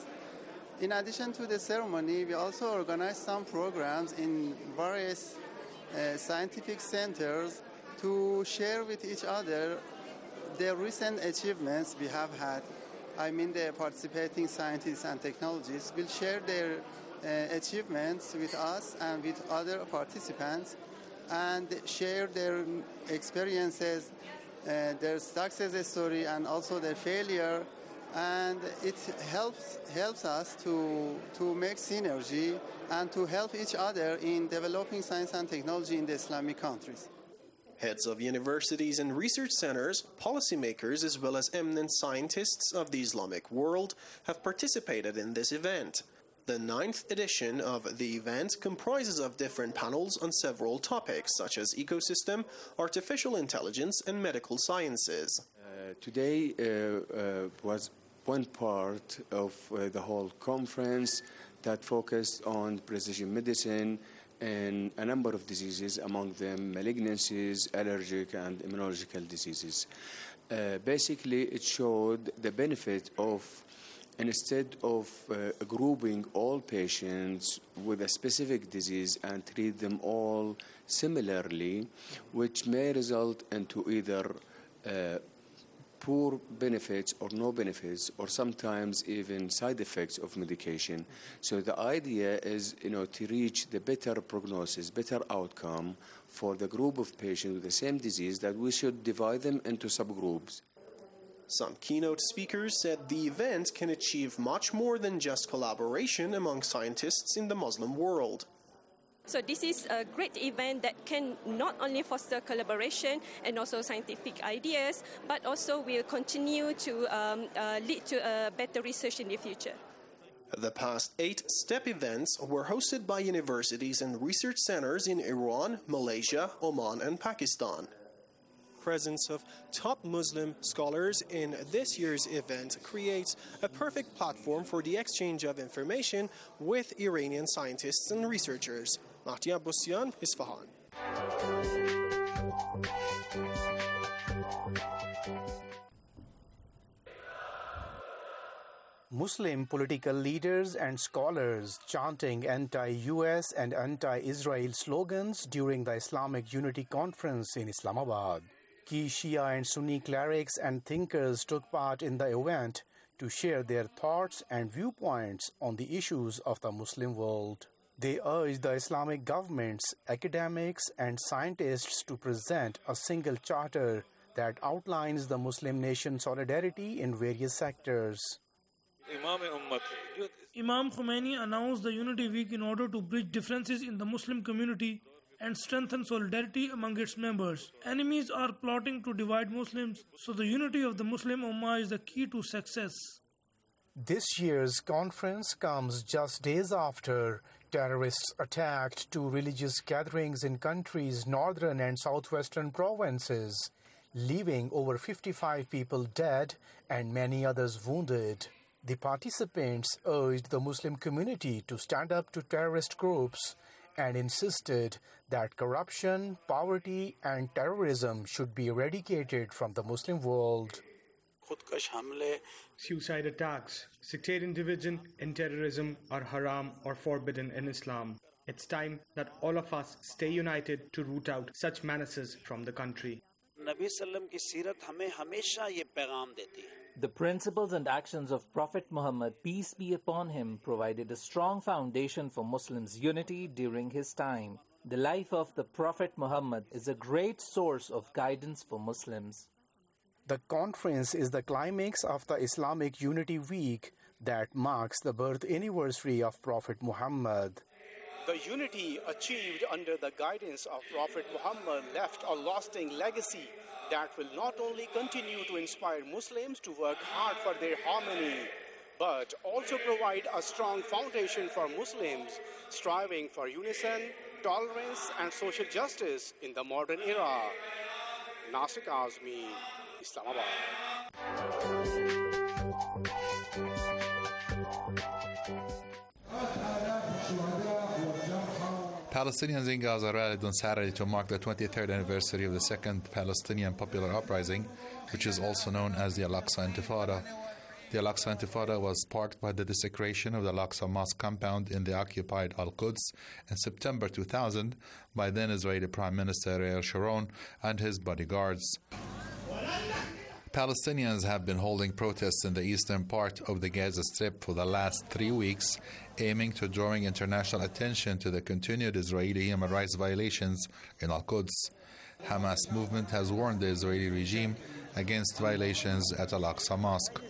in addition to the ceremony, we also organize some programs in various uh, scientific centers to share with each other the recent achievements we have had. I mean, the participating scientists and technologists will share their uh, achievements with us and with other participants and share their experiences, uh, their success story, and also their failure. And it helps helps us to to make synergy and to help each other in developing science and technology in the Islamic countries. Heads of universities and research centers, policymakers, as well as eminent scientists of the Islamic world have participated in this event. The ninth edition of the event comprises of different panels on several topics such as ecosystem, artificial intelligence, and medical sciences. Uh, today uh, uh, was one part of uh, the whole conference that focused on precision medicine and a number of diseases, among them malignancies, allergic and immunological diseases. Uh, basically, it showed the benefit of, instead of uh, grouping all patients with a specific disease and treat them all similarly, which may result into either uh, poor benefits or no benefits, or sometimes even side effects of medication. So the idea is, you know, to reach the better prognosis, better outcome for the group of patients with the same disease, that we should divide them into subgroups. Some keynote speakers said the event can achieve much more than just collaboration among scientists in the Muslim world. So this is a great event that can not only foster collaboration and also scientific ideas, but also will continue to um, uh, lead to uh, better research in the future. The past eight STEP events were hosted by universities and research centers in Iran, Malaysia, Oman, and Pakistan. Presence of top Muslim scholars in this year's event creates a perfect platform for the exchange of information with Iranian scientists and researchers. Mahdi Abbasian, Isfahan. Muslim political leaders and scholars chanting anti-U S and anti-Israel slogans during the Islamic Unity Conference in Islamabad. Key Shia and Sunni clerics and thinkers took part in the event to share their thoughts and viewpoints on the issues of the Muslim world. They urged the Islamic governments, academics, and scientists to present a single charter that outlines the Muslim nation's solidarity in various sectors. Imam Khomeini announced the Unity Week in order to bridge differences in the Muslim community and strengthen solidarity among its members. Enemies are plotting to divide Muslims, so the unity of the Muslim Ummah is the key to success. This year's conference comes just days after terrorists attacked two religious gatherings in country's northern and southwestern provinces, leaving over fifty-five people dead and many others wounded. The participants urged the Muslim community to stand up to terrorist groups and insisted that corruption, poverty, and terrorism should be eradicated from the Muslim world. Suicide attacks, sectarian division, and terrorism are haram or forbidden in Islam. It's time that all of us stay united to root out such menaces from the country. The principles and actions of Prophet Muhammad, peace be upon him, provided a strong foundation for Muslims' unity during his time. The life of the Prophet Muhammad is a great source of guidance for Muslims. The conference is the climax of the Islamic Unity Week that marks the birth anniversary of Prophet Muhammad. The unity achieved under the guidance of Prophet Muhammad left a lasting legacy that will not only continue to inspire Muslims to work hard for their harmony, but also provide a strong foundation for Muslims striving for unison, tolerance, and social justice in the modern era. Nasik Azmi, Islamabad. Palestinians in Gaza rallied on Saturday to mark the twenty-third anniversary of the Second Palestinian Popular Uprising, which is also known as the Al-Aqsa Intifada. The Al-Aqsa Intifada was sparked by the desecration of the Al-Aqsa Mosque compound in the occupied Al-Quds in September two thousand by then Israeli Prime Minister Ariel Sharon and his bodyguards. Palestinians have been holding protests in the eastern part of the Gaza Strip for the last three weeks, aiming to drawing international attention to the continued Israeli human rights violations in Al-Quds. Hamas movement has warned the Israeli regime against violations at Al-Aqsa Mosque.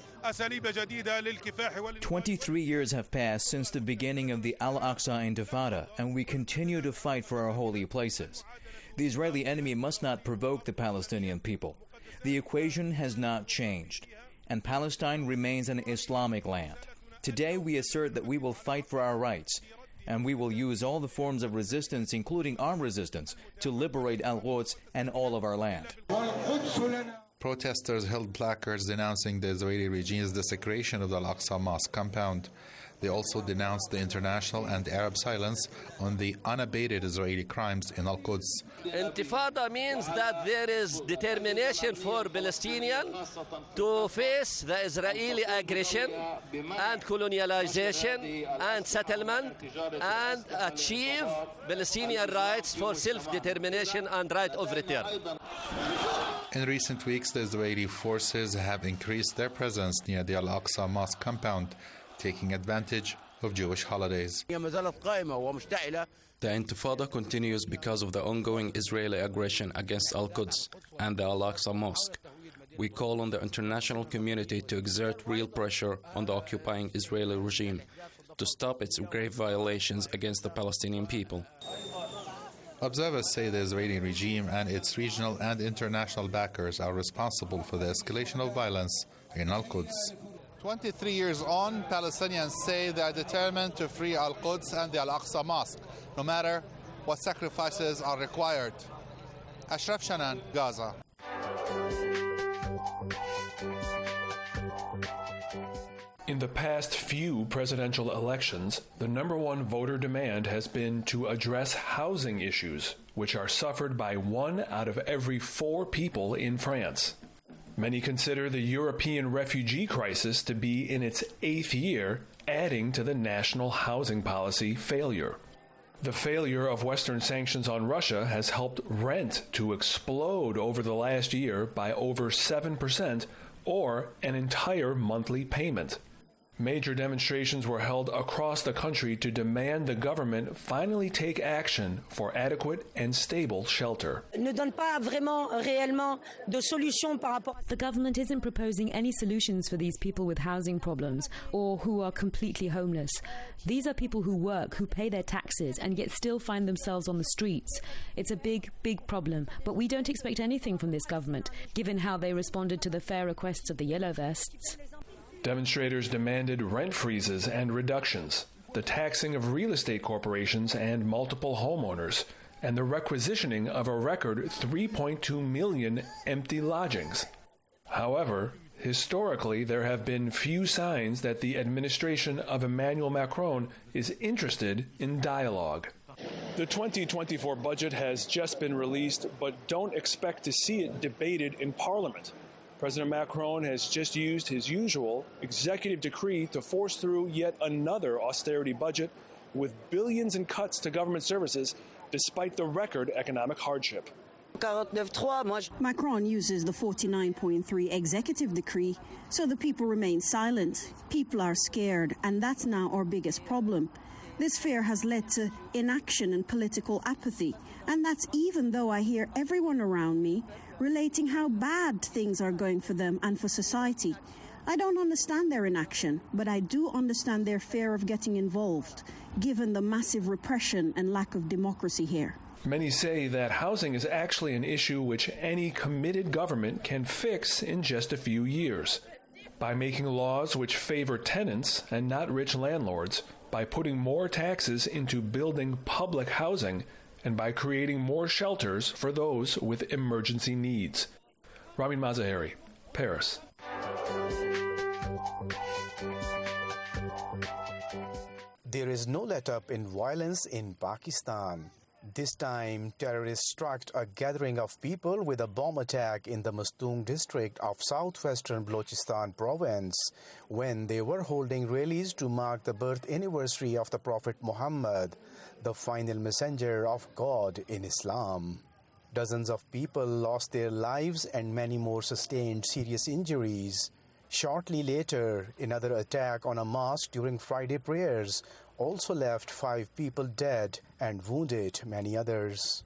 twenty-three years have passed since the beginning of the Al-Aqsa Intifada, and we continue to fight for our holy places. The Israeli enemy must not provoke the Palestinian people. The equation has not changed, and Palestine remains an Islamic land. Today we assert that we will fight for our rights, and we will use all the forms of resistance, including armed resistance, to liberate Al-Quds and all of our land. Protesters held placards denouncing the Israeli regime's desecration of the Al-Aqsa Mosque compound. They also denounced the international and Arab silence on the unabated Israeli crimes in Al-Quds. Intifada means that there is determination for Palestinians to face the Israeli aggression and colonialization and settlement and achieve Palestinian rights for self-determination and right of return. In recent weeks, the Israeli forces have increased their presence near the Al-Aqsa Mosque compound, taking advantage of Jewish holidays. The Intifada continues because of the ongoing Israeli aggression against Al-Quds and the Al-Aqsa Mosque. We call on the international community to exert real pressure on the occupying Israeli regime to stop its grave violations against the Palestinian people. Observers say the Israeli regime and its regional and international backers are responsible for the escalation of violence in Al-Quds. twenty-three years on, Palestinians say they are determined to free Al-Quds and the Al-Aqsa Mosque, no matter what sacrifices are required. Ashraf Shanan, Gaza. In the past few presidential elections, the number one voter demand has been to address housing issues, which are suffered by one out of every four people in France. Many consider the European refugee crisis to be in its eighth year, adding to the national housing policy failure. The failure of Western sanctions on Russia has helped rent to explode over the last year by over seven percent, or an entire monthly payment. Major demonstrations were held across the country to demand the government finally take action for adequate and stable shelter. The government isn't proposing any solutions for these people with housing problems or who are completely homeless. These are people who work, who pay their taxes, and yet still find themselves on the streets. It's a big, big problem, but we don't expect anything from this government, given how they responded to the fair requests of the Yellow Vests. Demonstrators demanded rent freezes and reductions, the taxing of real estate corporations and multiple homeowners, and the requisitioning of a record three point two million empty lodgings. However, historically, there have been few signs that the administration of Emmanuel Macron is interested in dialogue. The twenty twenty-four budget has just been released, but don't expect to see it debated in Parliament. President Macron has just used his usual executive decree to force through yet another austerity budget with billions in cuts to government services despite the record economic hardship. Macron uses the forty-nine point three executive decree, so the people remain silent. People are scared, and that's now our biggest problem. This fear has led to inaction and political apathy, and that's even though I hear everyone around me relating how bad things are going for them and for society. I don't understand their inaction, but I do understand their fear of getting involved, given the massive repression and lack of democracy here. Many say that housing is actually an issue which any committed government can fix in just a few years. By making laws which favor tenants and not rich landlords, by putting more taxes into building public housing, and by creating more shelters for those with emergency needs. Ramin Mazaheri, Paris. There is no let-up in violence in Pakistan. This time, terrorists struck a gathering of people with a bomb attack in the Mastung district of southwestern Balochistan province when they were holding rallies to mark the birth anniversary of the Prophet Muhammad, the final messenger of God in Islam. Dozens of people lost their lives and many more sustained serious injuries. Shortly later, another attack on a mosque during Friday prayers also left five people dead and wounded many others.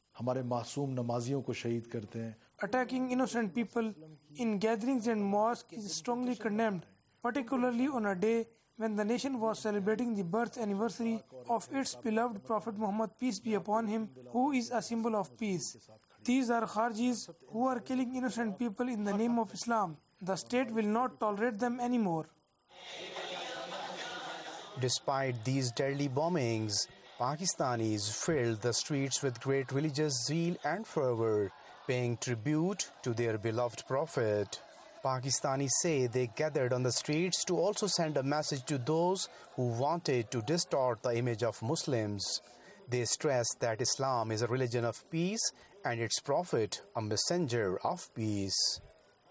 Attacking innocent people in gatherings and mosques is strongly condemned, particularly on a day when the nation was celebrating the birth anniversary of its beloved Prophet Muhammad, peace be upon him, who is a symbol of peace. These are Kharjis who are killing innocent people in the name of Islam. The state will not tolerate them anymore. Despite these deadly bombings, Pakistanis filled the streets with great religious zeal and fervor, paying tribute to their beloved Prophet. Pakistanis say they gathered on the streets to also send a message to those who wanted to distort the image of Muslims. They stressed that Islam is a religion of peace and its Prophet a messenger of peace.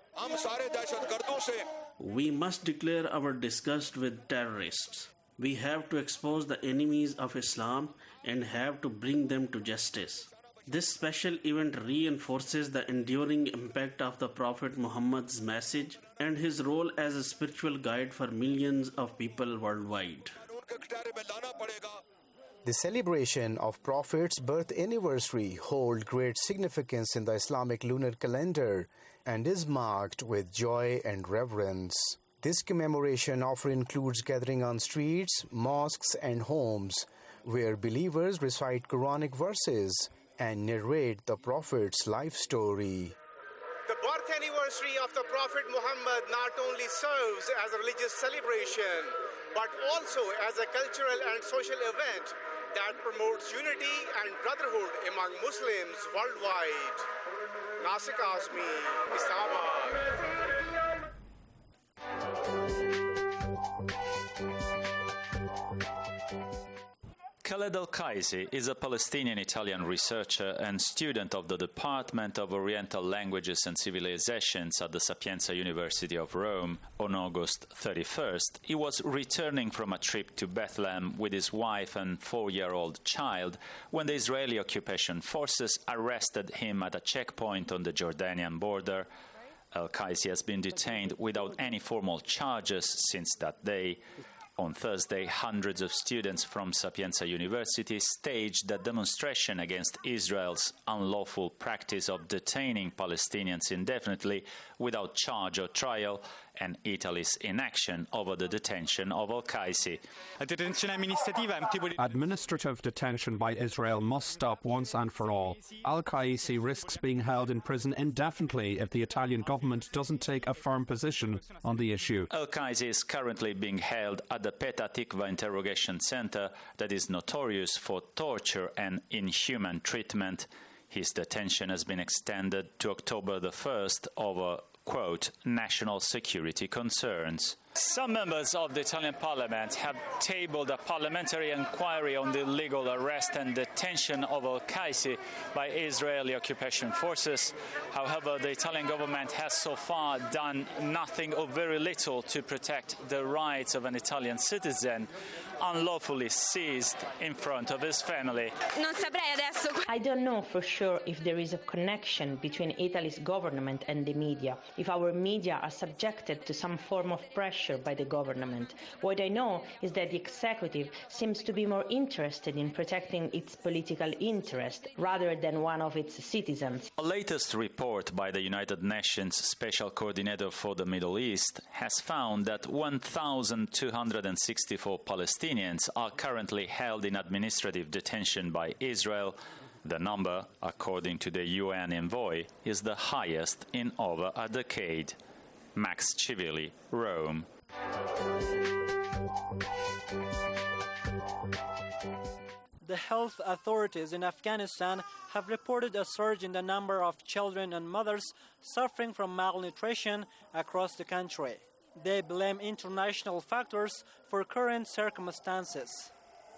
We must declare our disgust with terrorists. We have to expose the enemies of Islam and have to bring them to justice. This special event reinforces the enduring impact of the Prophet Muhammad's message and his role as a spiritual guide for millions of people worldwide. The celebration of Prophet's birth anniversary holds great significance in the Islamic lunar calendar and is marked with joy and reverence. This commemoration often includes gathering on streets, mosques, and homes, where believers recite Quranic verses and narrate the Prophet's life story. The birth anniversary of the Prophet Muhammad not only serves as a religious celebration, but also as a cultural and social event that promotes unity and brotherhood among Muslims worldwide. Nasir Kazmi, Islamabad. Khaled Al-Qaisi is a Palestinian-Italian researcher and student of the Department of Oriental Languages and Civilizations at the Sapienza University of Rome. On August thirty-first, he was returning from a trip to Bethlehem with his wife and four-year-old child when the Israeli occupation forces arrested him at a checkpoint on the Jordanian border. Al-Qaisi has been detained without any formal charges since that day. On Thursday, hundreds of students from Sapienza University staged a demonstration against Israel's unlawful practice of detaining Palestinians indefinitely without charge or trial, and Italy's inaction over the detention of Al-Qaisi. Administrative detention by Israel must stop once and for all. Al-Qaisi risks being held in prison indefinitely if the Italian government doesn't take a firm position on the issue. Al-Qaisi is currently being held at the Petah Tikva interrogation center that is notorious for torture and inhuman treatment. His detention has been extended to October the first over, quote, national security concerns. Some members of the Italian parliament have tabled a parliamentary inquiry on the illegal arrest and detention of Al-Qaisi by Israeli occupation forces. However, the Italian government has so far done nothing or very little to protect the rights of an Italian citizen unlawfully seized in front of his family. I don't know for sure if there is a connection between Italy's government and the media, if our media are subjected to some form of pressure by the government. What I know is that the executive seems to be more interested in protecting its political interest rather than one of its citizens. A latest report by the United Nations Special Coordinator for the Middle East has found that one thousand two hundred sixty-four Palestinians are currently held in administrative detention by Israel. The number, according to the U N envoy, is the highest in over a decade. Max Civili, Rome. The health authorities in Afghanistan have reported a surge in the number of children and mothers suffering from malnutrition across the country. They blame international factors for current circumstances.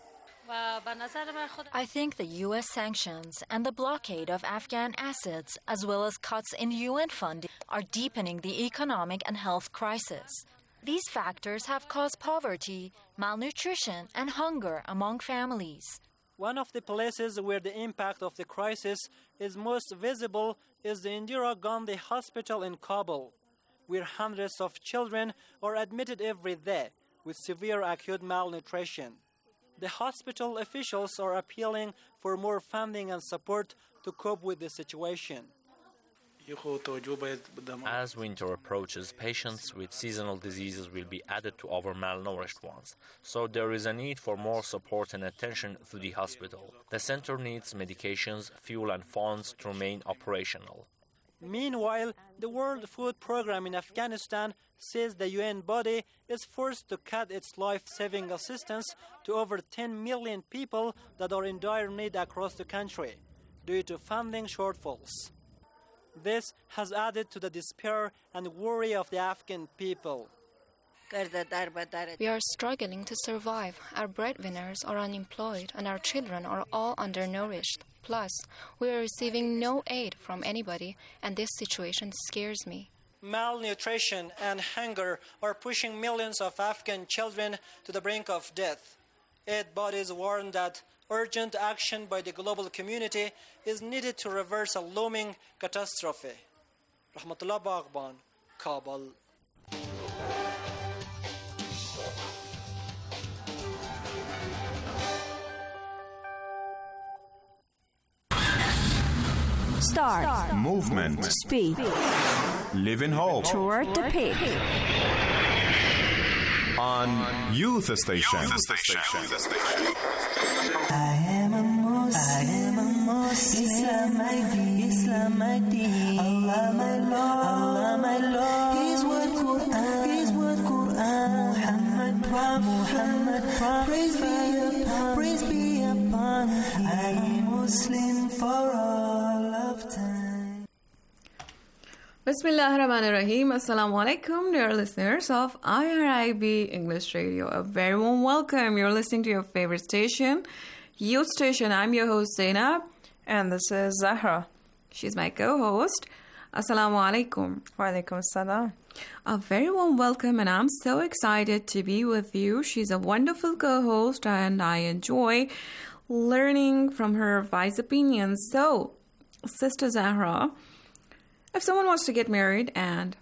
I think the U S sanctions and the blockade of Afghan assets, as well as cuts in U N funding, are deepening the economic and health crisis. These factors have caused poverty, malnutrition, and hunger among families. One of the places where the impact of the crisis is most visible is the Indira Gandhi Hospital in Kabul, where hundreds of children are admitted every day with severe acute malnutrition. The hospital officials are appealing for more funding and support to cope with the situation. As winter approaches, patients with seasonal diseases will be added to our malnourished ones, so there is a need for more support and attention to the hospital. The center needs medications, fuel and funds to remain operational. Meanwhile, the World Food Programme in Afghanistan says the U N body is forced to cut its life-saving assistance to over ten million people that are in dire need across the country due to funding shortfalls. This has added to the despair and worry of the Afghan people. We are struggling to survive. Our breadwinners are unemployed and our children are all undernourished. Plus, we are receiving no aid from anybody, and this situation scares me. Malnutrition and hunger are pushing millions of Afghan children to the brink of death. Aid bodies warn that urgent action by the global community is needed to reverse a looming catastrophe. Rahmatullah Baghban, Kabul. Start. Start. Movement. Speed. Live in hope. Toward the peak. On Youth Station. Youth Station. Youth Station. I am a Muslim. I am a Muslim. Islam my deen. Islam my deen. Allah my Lord. Allah my Lord. His word Quran. His word Quran. Muhammad Prophet. Muhammad Prophet. Praise be upon. Praise be upon. I am Muslim for all of time. Bismillah ar-Rahman ar-Rahim. Assalamu alaikum, dear listeners of I R I B English Radio. A very warm welcome. You're listening to your favorite station, Youth Station. I'm your host, Zainab. And this is Zahra. She's my co-host. Assalamu alaikum. Wa alaikum assalam. A very warm welcome, and I'm so excited to be with you. She's a wonderful co-host, and I enjoy learning from her wise opinions. So, Sister Zahra, if someone wants to get married and